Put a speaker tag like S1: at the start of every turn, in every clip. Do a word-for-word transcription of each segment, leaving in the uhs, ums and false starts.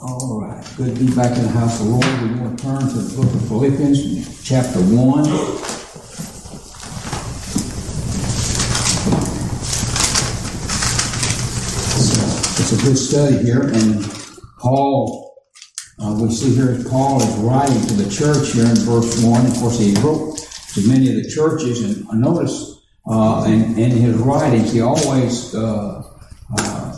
S1: All right. Good to be back in the house of the Lord. We want to turn to the book of Philippians, chapter one. It's a good study here. And Paul, uh, we see here Paul is writing to the church here in verse one. Of course, he wrote to many of the churches. And notice uh, in, in his writings, he always uh, uh,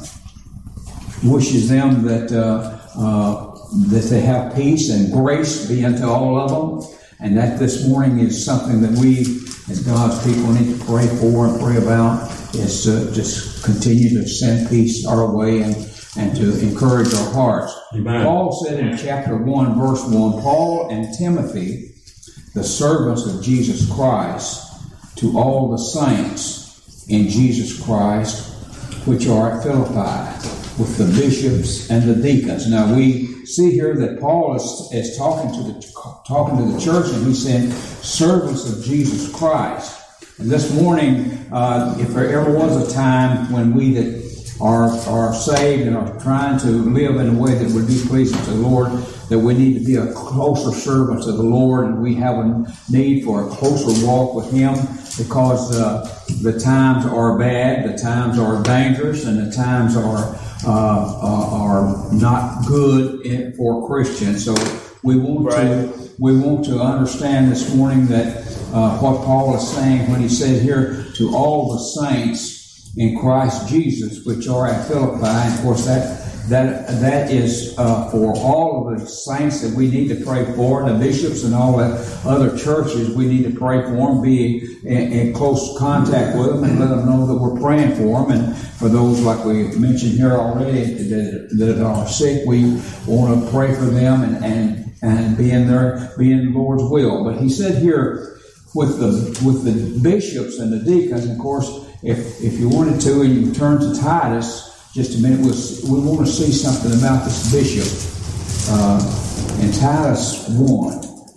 S1: wishes them that uh, uh, that they have peace and grace be unto all of them. And that this morning is something that we, as God's people, need to pray for and pray about, is to just continue to send peace our way and, and to encourage our hearts. Amen. Paul said in chapter one, verse one, Paul and Timothy, the servants of Jesus Christ, to all the saints in Jesus Christ, which are at Philippi, with the bishops and the deacons. Now we see here that Paul is, is talking to the talking to the church, and he's saying servants of Jesus Christ. And this morning, uh, if there ever was a time when we that are are saved and are trying to live in a way that would be pleasing to the Lord, that we need to be a closer servant to the Lord, and we have a need for a closer walk with Him, because uh, the times are bad, the times are dangerous, and the times are uh, uh, are not good in, for Christians. So we want right. to we want to understand this morning that uh, what Paul is saying when he said here, to all the saints in Christ Jesus, which are at Philippi. And of course, that that that is uh, for all of the saints that we need to pray for, the bishops and all the other churches. We need to pray for them, be in, in close contact with them, and let them know that we're praying for them. And for those, like we mentioned here already, that, that are sick, we want to pray for them and and and be in their be in the Lord's will. But he said here with the with the bishops and the deacons. And of course, if if you wanted to, and you turn to Titus. Just a minute, we'll, we want to see something about this bishop uh, in Titus one.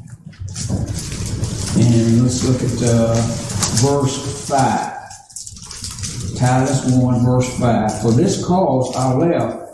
S1: And let's look at uh, verse five. Titus one, verse five. For this cause I left,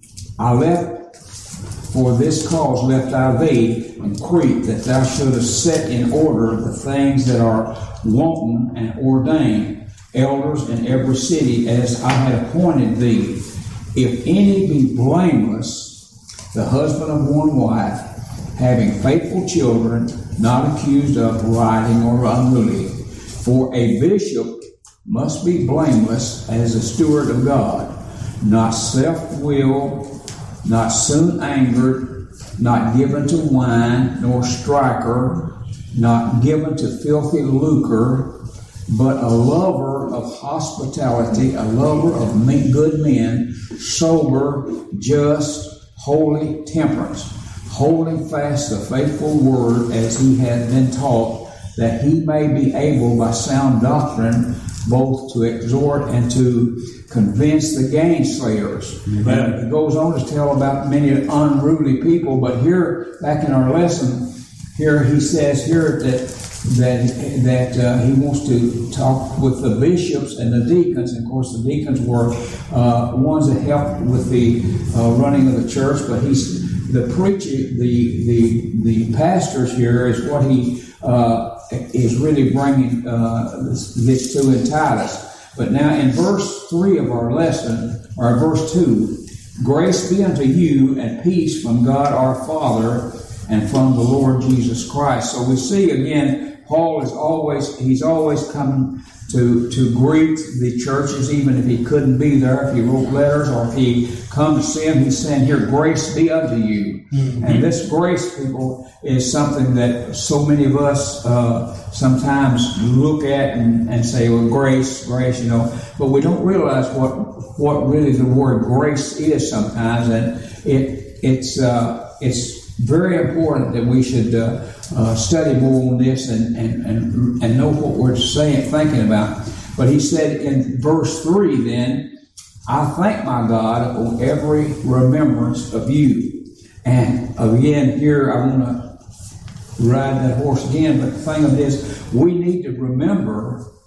S1: I left, for this cause left I thee in Crete, that thou shouldest set in order the things that are wanton and ordained elders in every city, as I had appointed thee. If any be blameless, the husband of one wife, having faithful children, not accused of rioting or unruly. For a bishop must be blameless as a steward of God, not self-willed, not soon angered, not given to wine, nor striker, not given to filthy lucre, but a lover of hospitality, a lover of good men, sober, just, holy, temperance, holding fast the faithful word as he had been taught, that he may be able by sound doctrine both to exhort and to convince the gainslayers. Amen. He goes on to tell about many unruly people, but here, back in our lesson, here he says here that that that uh, he wants to talk with the bishops and the deacons. And of course, the deacons were uh, ones that helped with the uh, running of the church. But he's the preacher, the the the pastors here is what he uh, is really bringing uh, this, this to in Titus. But now in verse three of our lesson, or verse two, grace be unto you and peace from God our Father and from the Lord Jesus Christ. So we see again, Paul is always, he's always coming to, to greet the churches, even if he couldn't be there, if he wrote letters or if he come to see them, he's saying here, grace be unto you. Mm-hmm. And this grace, people, is something that so many of us uh, sometimes look at and, and say, well, grace, grace, you know, but we don't realize what what really the word grace is sometimes, and it it's uh, it's very important that we should uh, uh, study more on this and, and, and, and know what we're saying, thinking about. But he said in verse three then, I thank my God on every remembrance of you. And again, here I want to ride that horse again, but the thing of it is, we need to remember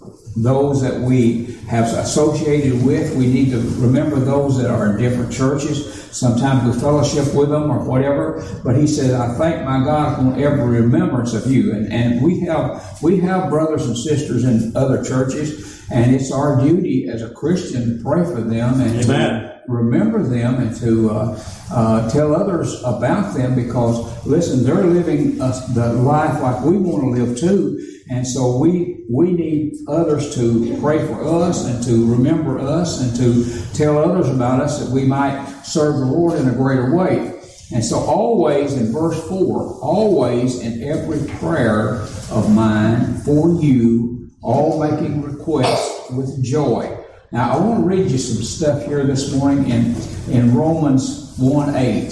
S1: those that we have associated with. We need to remember those that are in different churches. Sometimes we fellowship with them or whatever. But he said, I thank my God upon every remembrance of you. And, and we have we have brothers and sisters in other churches, and it's our duty as a Christian to pray for them and Amen. to remember them and to uh, uh, tell others about them, because, listen, they're living uh, the life like we want to live too. And so we we need others to pray for us and to remember us and to tell others about us, that we might serve the Lord in a greater way. And so always, in verse four, always in every prayer of mine for you, all making requests with joy. Now I want to read you some stuff here this morning in, in Romans one eight.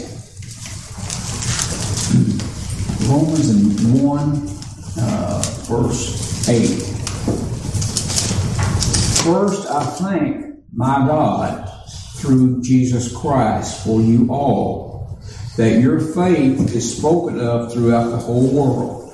S1: Romans one Uh, verse eight. First, I thank my God through Jesus Christ for you all, that your faith is spoken of throughout the whole world.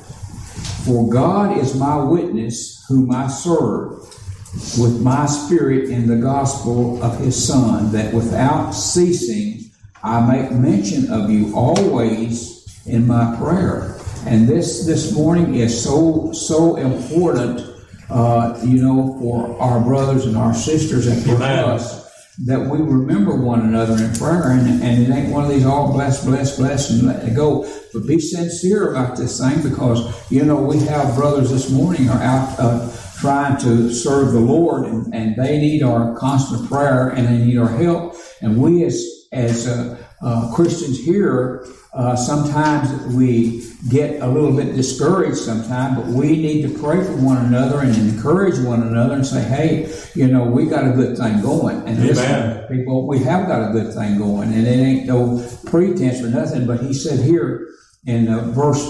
S1: For God is my witness, whom I serve with my spirit in the gospel of his Son, that without ceasing I make mention of you always in my prayer. And this this morning is so so important, uh, you know, for our brothers and our sisters and for Amen. us, that we remember one another in prayer. And, and it ain't one of these all bless, bless, bless, and let it go. But be sincere about this thing, because, you know, we have brothers this morning are out uh, trying to serve the Lord, and, and they need our constant prayer and they need our help. And we as as uh, uh, Christians here, uh, sometimes we get a little bit discouraged sometimes, but we need to pray for one another and encourage one another and say, hey, you know, we got a good thing going. And listen, people, we have got a good thing going, and it ain't no pretense or nothing. But he said here in uh, verse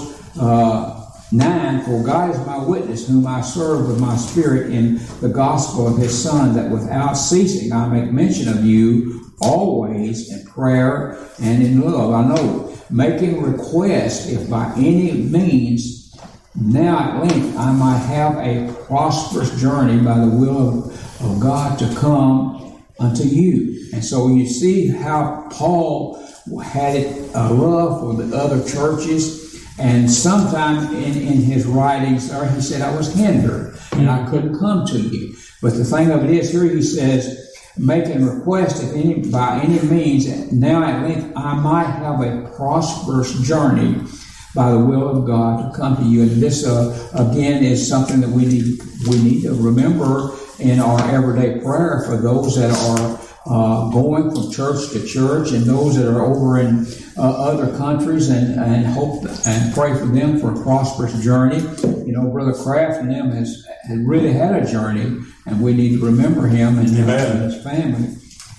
S1: uh, nine, for God is my witness, whom I serve with my spirit in the gospel of his Son, that without ceasing I make mention of you always in prayer and in love. I know, making request, if by any means now at length I might have a prosperous journey by the will of, of God to come unto you. And so you see how Paul had it, a love for the other churches. And sometimes in, in his writings there, he said, I was hindered and I couldn't come to you. But the thing of it is, here he says, making request if any by any means now at length I might have a prosperous journey by the will of God to come to you. And this uh, again is something that we need we need to remember in our everyday prayer for those that are uh, going from church to church, and those that are over in uh, other countries, and, and hope and pray for them for a prosperous journey. You know, Brother Kraft and them has, has really had a journey, and we need to remember him and, uh, and his family.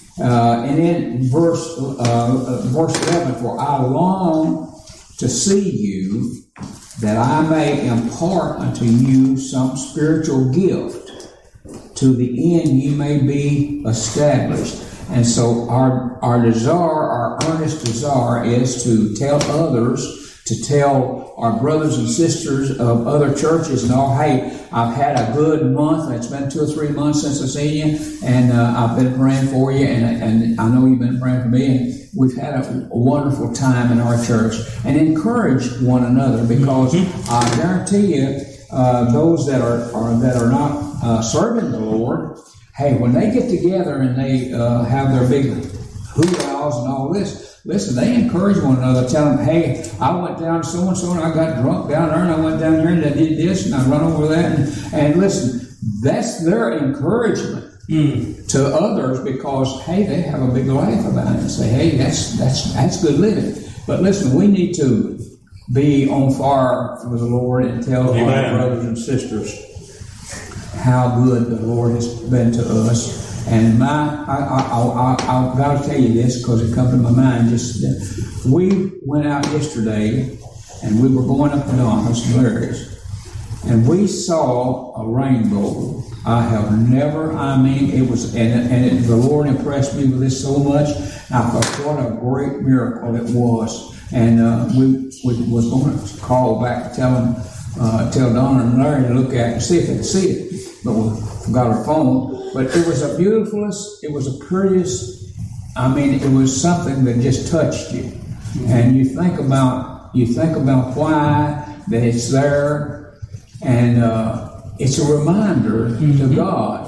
S1: Uh, and in verse uh, verse eleven, for I long to see you, that I may impart unto you some spiritual gift, to the end you may be established. And so our our desire, our earnest desire, is to tell others, to tell our brothers and sisters of other churches and all, hey, I've had a good month. It's been two or three months since I've seen you, and uh, I've been praying for you, and, and I know you've been praying for me, and we've had a, a wonderful time in our church. And encourage one another, because mm-hmm. I guarantee you, uh, those that are, are that are not uh, serving the Lord, hey, when they get together and they uh, have their big hoorahs and all this, listen, they encourage one another, tell them, hey, I went down so-and-so and I got drunk down there, and I went down there and I did this and I run over that. And, and listen, that's their encouragement mm. to others, because, hey, they have a big laugh about it and say, hey, that's, that's, that's good living. But listen, we need to be on fire for the Lord and tell Amen. Our brothers and sisters how good the Lord has been to us. And my, I, I, I, I, I've got to tell you this because it comes to my mind. Just uh, we went out yesterday, and we were going up to Donna's and Larry's, and we saw a rainbow. I have never. I mean, it was, and, and it, the Lord impressed me with this so much. I thought, what a great miracle it was. And uh, we, we was going to call back and tell them uh, tell Donna and Larry to look at it and see if they could see it. But we forgot our phone. But it was a beautifulest, it was a prettiest, I mean, it was something that just touched you. Mm-hmm. And you think about, you think about why that it's there, and uh, it's a reminder mm-hmm. to God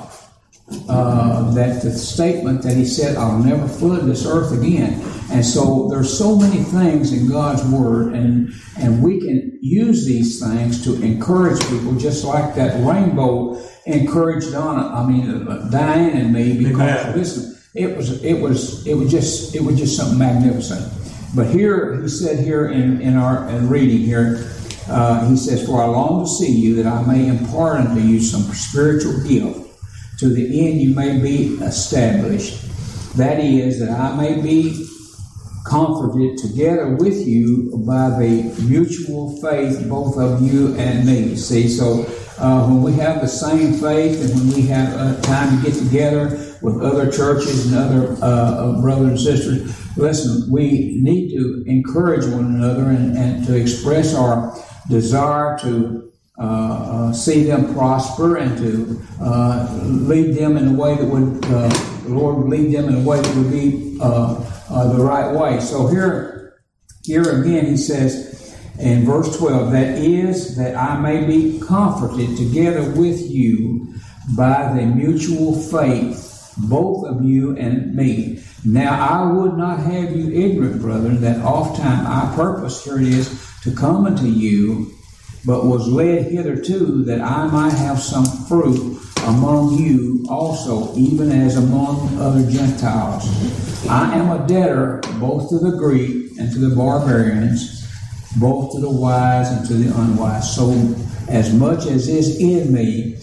S1: uh, that the statement that He said, "I'll never flood this earth again." And so there's so many things in God's Word, and and we can use these things to encourage people, just like that rainbow encouraged Donna, I mean uh, Diane and me, because listen, it was it was it was just it was just something magnificent. But here he said here in in our in reading here, uh, he says, "For I long to see you, that I may impart unto you some spiritual gift, to the end you may be established. That is, that I may be comforted together with you by the mutual faith, both of you and me." See, so uh, when we have the same faith, and when we have uh, time to get together with other churches and other uh, brothers and sisters, listen, we need to encourage one another and, and to express our desire to uh, uh, see them prosper, and to uh, lead them in a way that would, uh, the Lord would lead them in a way that would be uh, uh, the right way. So here, here again, he says in verse twelve, "That is, that I may be comforted together with you by the mutual faith, both of you and me. Now I would not have you ignorant, brethren, that oft time I purposed," here it is, "to come unto you, but was led hitherto, that I might have some fruit among you also, even as among other Gentiles. I am a debtor both to the Greek and to the barbarians, both to the wise and to the unwise. So as much as is in me,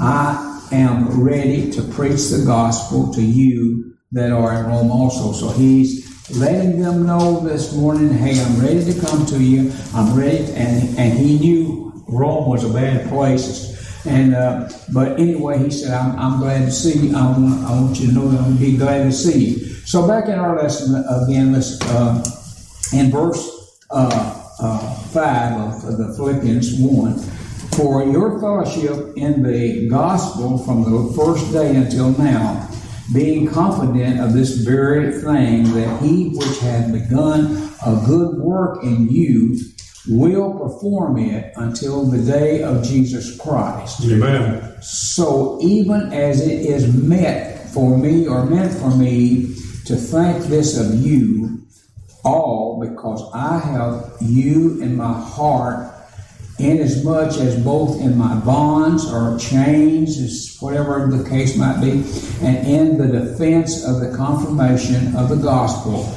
S1: I am ready to preach the gospel to you that are in Rome also." So he's letting them know this morning, hey, I'm ready to come to you. I'm ready. And, and he knew Rome was a bad place. And uh, but anyway, he said, I'm, I'm glad to see you. I want, I want you to know that I'm going to be glad to see you. So back in our lesson again, let's, uh, in verse uh, uh, five of the Philippians one, "For your fellowship in the gospel from the first day until now, being confident of this very thing, that he which hath begun a good work in you will perform it until the day of Jesus Christ."
S2: Amen.
S1: So even as it is meant for me, or meant for me, to think this of you all, because I have you in my heart, inasmuch as both in my bonds or chains, as whatever the case might be, and in the defense of the confirmation of the gospel,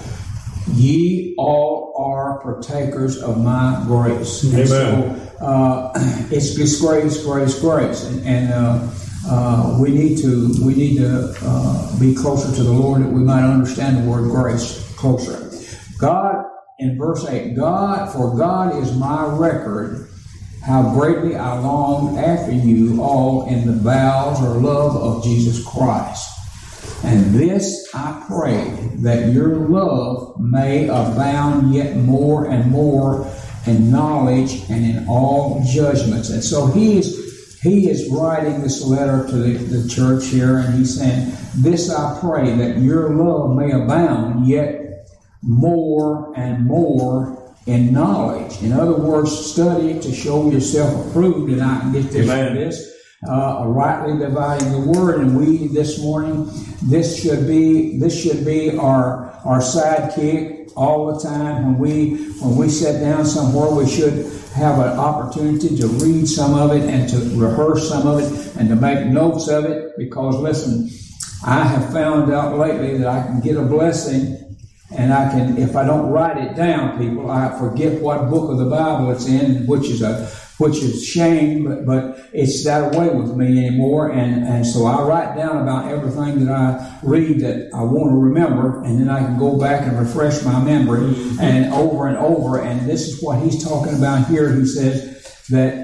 S1: ye all are partakers of my grace.
S2: Amen.
S1: And so uh, it's just grace, grace, grace, and, and uh, uh, we need to we need to uh, be closer to the Lord, that we might understand the word grace closer. God, in verse eight, God, for God is my record, how greatly I long after you all in the bowels or love of Jesus Christ. And this I pray, that your love may abound yet more and more in knowledge and in all judgments. And so he is he is writing this letter to the, the church here, and he's saying, this I pray, that your love may abound yet more and more in knowledge. In other words, study to show yourself approved, and I can get this from this. Uh, rightly dividing the word, and we this morning, this should be this should be our our sidekick all the time. When we when we sit down somewhere, we should have an opportunity to read some of it and to rehearse some of it and to make notes of it. Because listen, I have found out lately that I can get a blessing, and I can, if I don't write it down, people, I forget what book of the Bible it's in, which is a which is shame, but, but it's that way with me anymore. And, and so I write down about everything that I read that I want to remember, and then I can go back and refresh my memory and over and over. And this is what he's talking about here. He says that,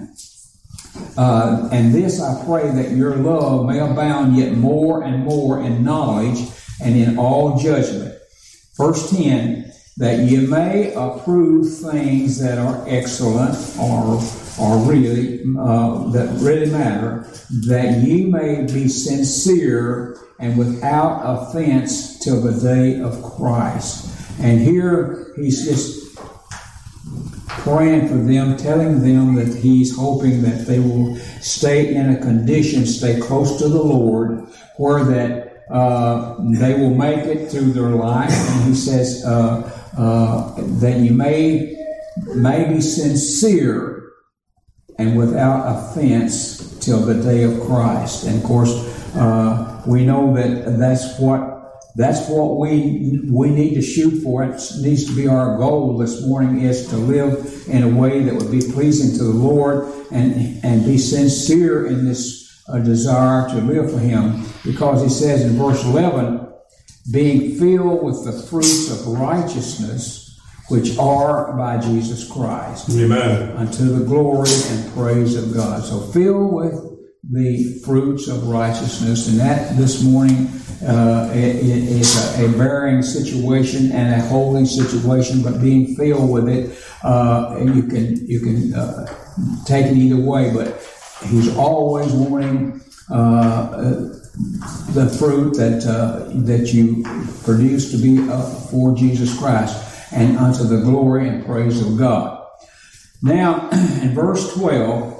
S1: uh, and this I pray, that your love may abound yet more and more in knowledge and in all judgment. Verse ten, that ye may approve things that are excellent or or really uh, that really matter, that ye may be sincere and without offense till the day of Christ. And here he's just praying for them, telling them that he's hoping that they will stay in a condition, stay close to the Lord, where that uh, they will make it through their life. And he says uh, uh, that you may, may be sincere and without offense till the day of Christ. And of course, uh, we know that that's what that's what we we need to shoot for. It needs to be our goal this morning, is to live in a way that would be pleasing to the Lord, and and be sincere in this uh, desire to live for Him. Because He says in verse eleven, being filled with the fruits of righteousness, which are by Jesus Christ. Amen. Unto the glory and praise of God. So filled with the fruits of righteousness. And that this morning uh, it, it is a, a bearing situation and a holding situation, but being filled with it, uh, you can you can uh, take it either way. But He's always wanting uh, the fruit that uh, that you produce to be uh, for Jesus Christ, and unto the glory and praise of God. Now, in verse twelve,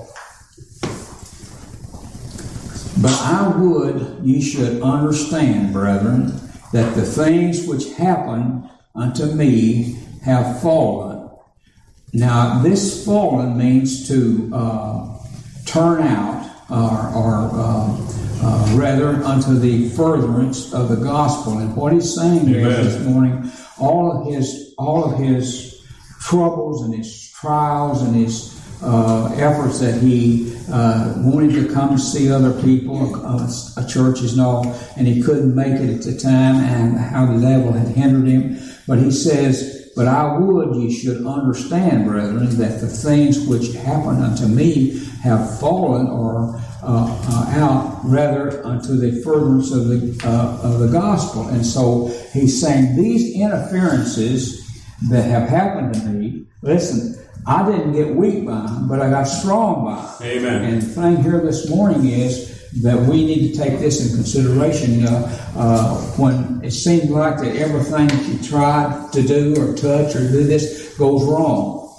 S1: but I would ye should understand, brethren, that the things which happen unto me have fallen. Now, this fallen means to uh, turn out, or, or uh, uh, rather, unto the furtherance of the gospel. And what he's saying here this morning, all of his all of his troubles and his trials and his uh, efforts that he uh, wanted to come to see other people, uh, uh, churches and all, and he couldn't make it at the time, and how the devil had hindered him. But he says, but I would ye should understand, brethren, that the things which happen unto me have fallen, or uh, uh, out, rather, unto the furtherance of the uh, of the gospel. And so he's saying these interferences that have happened to me, listen, I didn't get weak by them, but I got strong by them. Amen. And the thing here this morning is that we need to take this in consideration. Uh, uh, when it seems like that everything that you try to do or touch or do this goes wrong,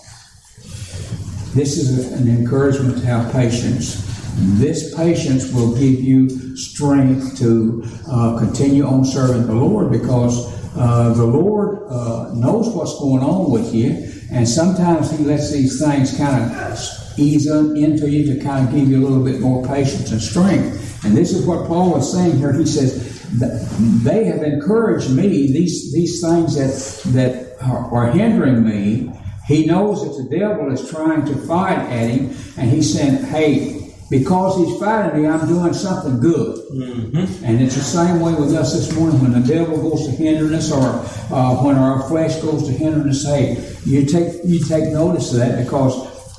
S1: this is an encouragement to have patience. This patience will give you strength to uh, continue on serving the Lord, because uh, the Lord uh, knows what's going on with you, and sometimes He lets these things kind of ease into you to kind of give you a little bit more patience and strength. And this is what Paul is saying here. He says, they have encouraged me, these these things that, that are, are hindering me. He knows that the devil is trying to fight at him, and he's saying, hey, because he's fighting me, I'm doing something good. Mm-hmm. And it's the same way with us this morning. When the devil goes to hinder us, or uh, when our flesh goes to hinder us, hey, you take you take notice of that, because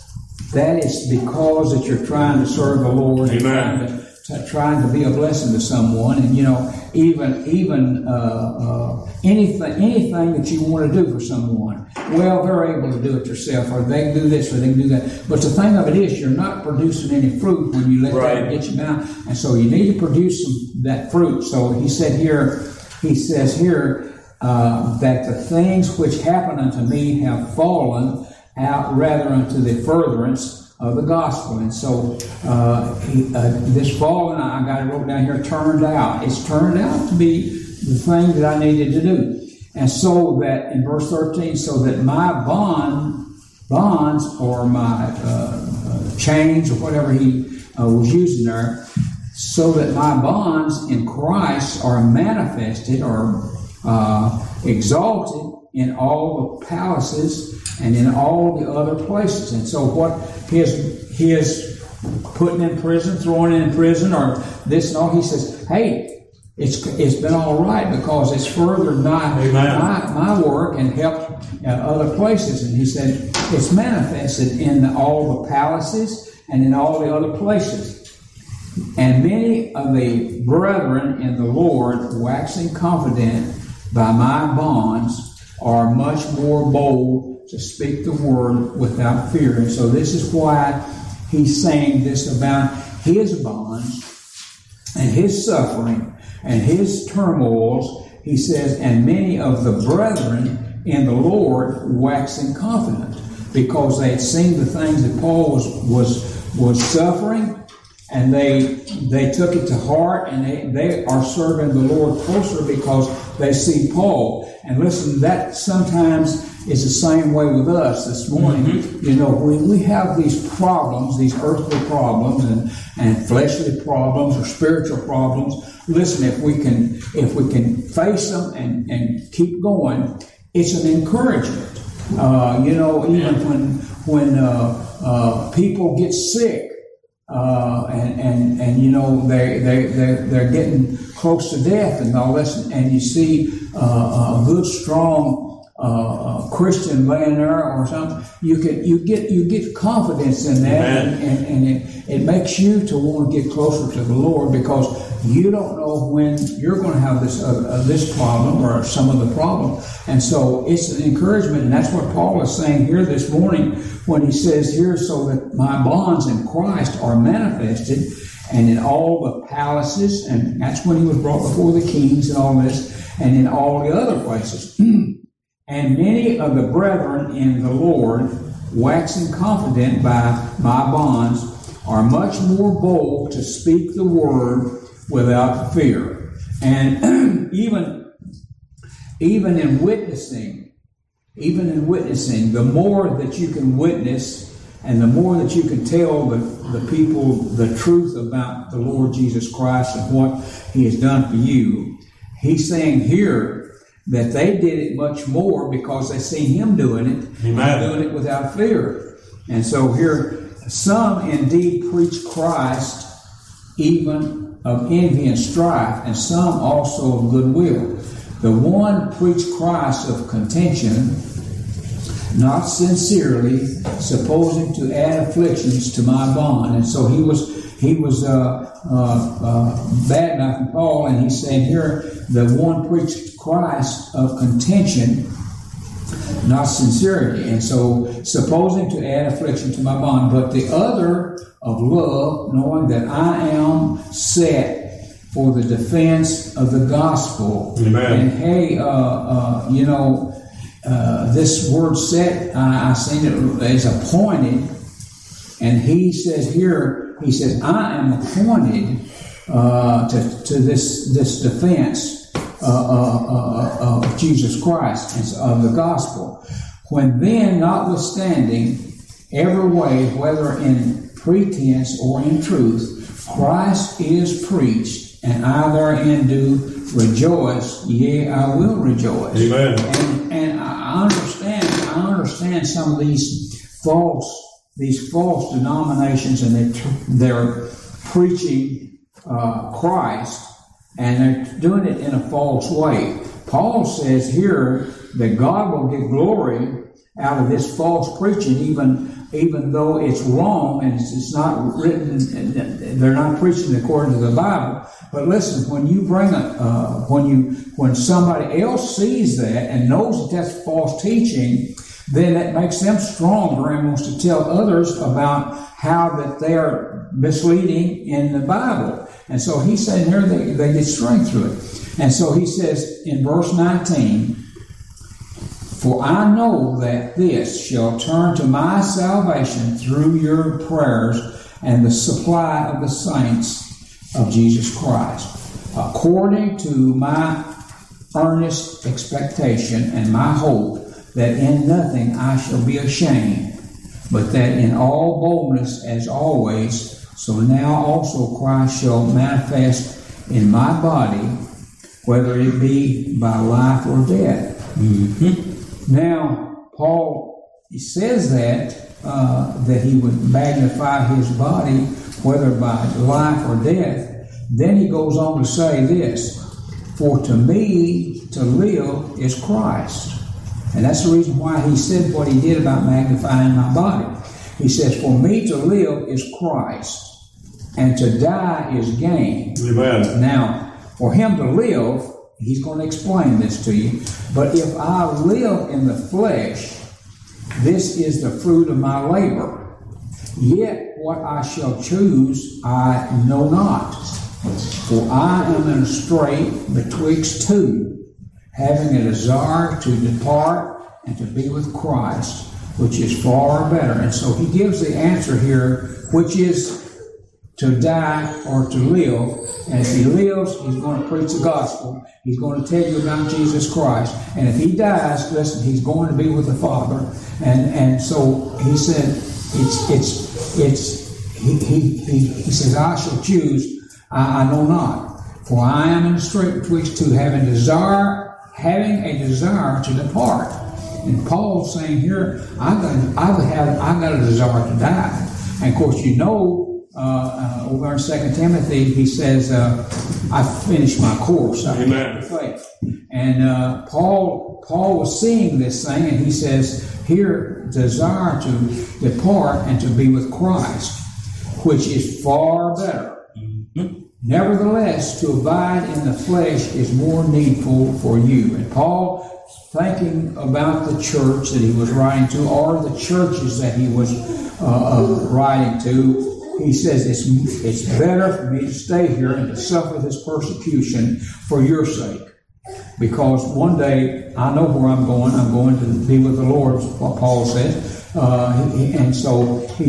S1: that is because that you're trying to serve the Lord. Amen. And trying to, to, trying to be a blessing to someone. And, you know, even even uh, uh, anything anything that you want to do for someone, well, they're able to do it yourself, or they can do this, or they can do that. But the thing of it is, you're not producing any fruit when you let right. that get you down. And so you need to produce some, that fruit. So he said here, he says here, uh, that the things which happen unto me have fallen out, rather unto the furtherance of the gospel. And so uh, he, uh, this fallen, I got it wrote down here, turned out. It's turned out to be the thing that I needed to do. And so that, in verse thirteen, so that my bond, bonds, or my uh, uh, chains, or whatever he uh, was using there, so that my bonds in Christ are manifested, or uh, exalted in all the palaces and in all the other places. And so what his his putting in prison, throwing in prison, or this and all, he says, hey, It's it's been all right, because it's furthered my my, my work and helped uh, other places. And he said it's manifested in all the palaces and in all the other places. And many of the brethren in the Lord, waxing confident by my bonds, are much more bold to speak the word without fear. And so this is why he's saying this about his bonds and his suffering and his turmoils. He says, and many of the brethren in the Lord waxing confident, because they had seen the things that Paul was was was suffering, and they they took it to heart, and they, they are serving the Lord closer because they see Paul. And listen, that sometimes is the same way with us this morning. Mm-hmm. You know, when we have these problems, these earthly problems and, and fleshly problems or spiritual problems, listen, if we can if we can face them and, and keep going, it's an encouragement. Uh, you know, even when when uh, uh, people get sick, uh, and and and you know they they they they're getting close to death and all this, and you see uh, a good strong uh, Christian laying there or something, you can you get you get confidence in that, and, and, and it, it makes you to want to get closer to the Lord, because you don't know when you're going to have this uh, uh, this problem or some of the problem. And so it's an encouragement, and that's what Paul is saying here this morning when he says here, so that my bonds in Christ are manifested, and in all the palaces, and that's when he was brought before the kings and all this, and in all the other places. And many of the brethren in the Lord, waxing confident by my bonds, are much more bold to speak the word without fear. And even, even in witnessing, even in witnessing, the more that you can witness and the more that you can tell the, the people the truth about the Lord Jesus Christ and what He has done for you, He's saying here that they did it much more because they seen Him doing it,
S2: Amen.
S1: doing it without fear. And so here, some indeed preach Christ even of envy and strife, and some also of goodwill. The one preached Christ of contention, not sincerely, supposing to add afflictions to my bond. And so he was he was uh, uh, uh, bad mouthing Paul, and he's saying here, the one preached Christ of contention, not sincerity. And so supposing to add affliction to my bond, but the other of love, knowing that I am set for the defense of the gospel.
S2: Amen.
S1: And hey, uh, uh, you know, uh, this word set, I, I seen it as appointed. And he says here, he says, I am appointed uh, to, to this, this defense uh, uh, uh, of Jesus Christ and of the gospel. When then, notwithstanding every way, whether in pretense or in truth, Christ is preached, and I therein do rejoice, yea, I will rejoice.
S2: Amen.
S1: And, and I understand, I understand some of these false, these false denominations, and they're, they're preaching uh, Christ, and they're doing it in a false way. Paul says here that God will get glory out of this false preaching, even even though it's wrong and it's, it's not written, they're not preaching according to the Bible. But listen, when you bring a, uh, when you, when somebody else sees that and knows that that's false teaching, then that makes them stronger and wants to tell others about how that they are misleading in the Bible. And so he's saying here they, they get strength through it. And so he says in verse nineteen, for I know that this shall turn to my salvation through your prayers and the supply of the saints of Jesus Christ, according to my earnest expectation and my hope that in nothing I shall be ashamed, but that in all boldness as always, so now also Christ shall manifest in my body, whether it be by life or death. Mm-hmm. Now, Paul, he says that, uh, that he would magnify his body, whether by life or death. Then he goes on to say this, for to me to live is Christ. And that's the reason why he said what he did about magnifying my body. He says, for me to live is Christ, and to die is gain.
S2: Amen.
S1: Now, for him to live, he's going to explain this to you. But if I live in the flesh, this is the fruit of my labor. Yet what I shall choose, I know not. For I am in a strait betwixt two, having a desire to depart and to be with Christ, which is far better. And so he gives the answer here, which is to die or to live. And if he lives, he's going to preach the gospel. He's going to tell you about Jesus Christ. And if he dies, listen, he's going to be with the Father. And and so he said, it's it's it's he he he, he says, I shall choose, I, I know not. For I am in the strait betwixt two, having desire, having a desire to depart. And Paul's saying here, I got I have I got a desire to die. And of course, you know. Uh, uh, over in Second Timothy, he says, uh, "I finished my course. I finished the faith." And uh, Paul, Paul was seeing this thing, and he says, "Here, desire to depart and to be with Christ, which is far better. Mm-hmm. Nevertheless, to abide in the flesh is more needful for you." And Paul, thinking about the church that he was writing to, or the churches that he was uh, uh, writing to. He says, it's, it's better for me to stay here and to suffer this persecution for your sake. Because one day, I know where I'm going. I'm going to be with the Lord, what Paul says. Uh, he, and so he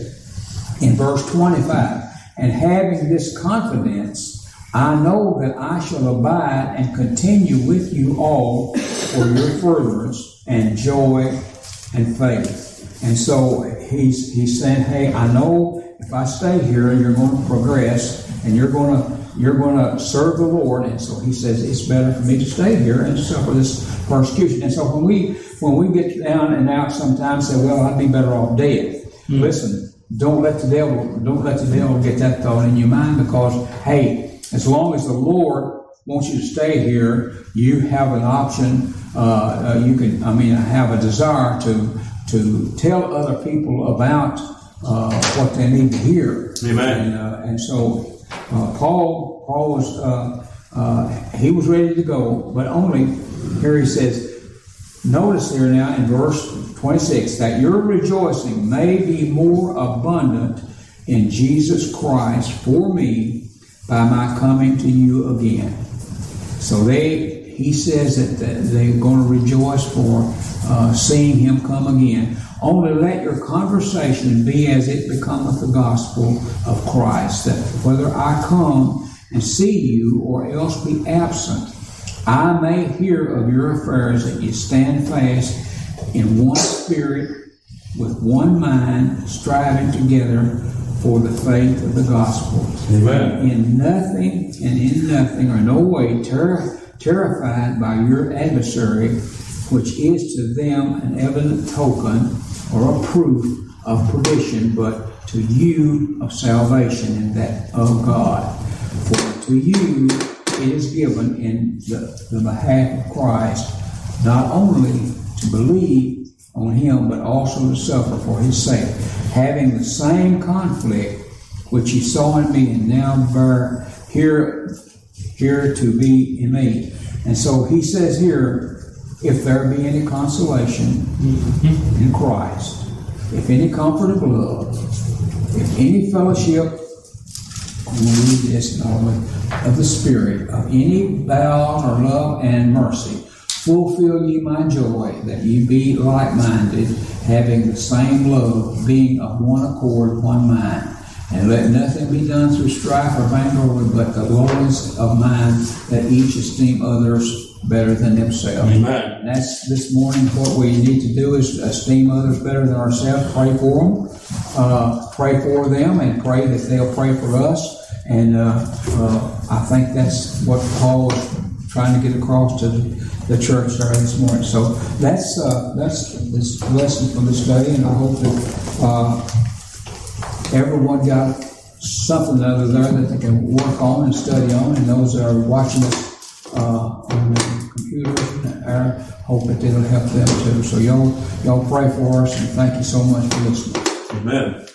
S1: says in verse twenty-five, and having this confidence, I know that I shall abide and continue with you all for your furtherance and joy and faith. And so he's, he's saying, hey, I know if I stay here, you're going to progress, and you're going to you're going to serve the Lord. And so he says it's better for me to stay here and suffer this persecution. And so when we when we get down and out, sometimes say, well, I'd be better off dead. Mm-hmm. Listen, don't let the devil don't let the devil get that thought in your mind, because hey, as long as the Lord wants you to stay here, you have an option. Uh, uh, you can, I mean, have a desire to to tell other people about Uh, what they need to hear.
S2: Amen.
S1: And, uh, and so uh, Paul, Paul was uh, uh, he was ready to go, but only here he says. Notice here now in verse twenty-six that your rejoicing may be more abundant in Jesus Christ for me by my coming to you again. So they, he says that they're going to rejoice for uh, seeing him come again. Only let your conversation be as it becometh the gospel of Christ, that whether I come and see you or else be absent, I may hear of your affairs, that you stand fast in one spirit, with one mind, striving together for the faith of the gospel.
S2: Amen.
S1: In nothing and in nothing or no way ter- terrified by your adversary, which is to them an evident token or a proof of perdition, but to you of salvation, and that of God. For to you it is given in the, the behalf of Christ, not only to believe on him, but also to suffer for his sake, having the same conflict which he saw in me, and now bear here, here to be in me. And so he says here, if there be any consolation in Christ, if any comfort of love, if any fellowship, I'm going to read this normally, of the Spirit, of any bowels or love and mercy, fulfill ye my joy, that ye be like-minded, having the same love, being of one accord, one mind. And let nothing be done through strife or vainglory, but the lowliness of mind, that each esteem others better than themselves.
S2: Amen.
S1: And that's this morning what we need to do, is esteem others better than ourselves. Pray for them. Uh, pray for them, and pray that they'll pray for us. And uh, uh, I think that's what Paul was trying to get across to the church there this morning. So that's uh, that's this lesson for this day, and I hope that uh, everyone got something other there that they can work on and study on, and those that are watching us Uh, on the computer, I hope that it'll help them too. So y'all, y'all pray for us, and thank you so much for listening.
S2: Amen.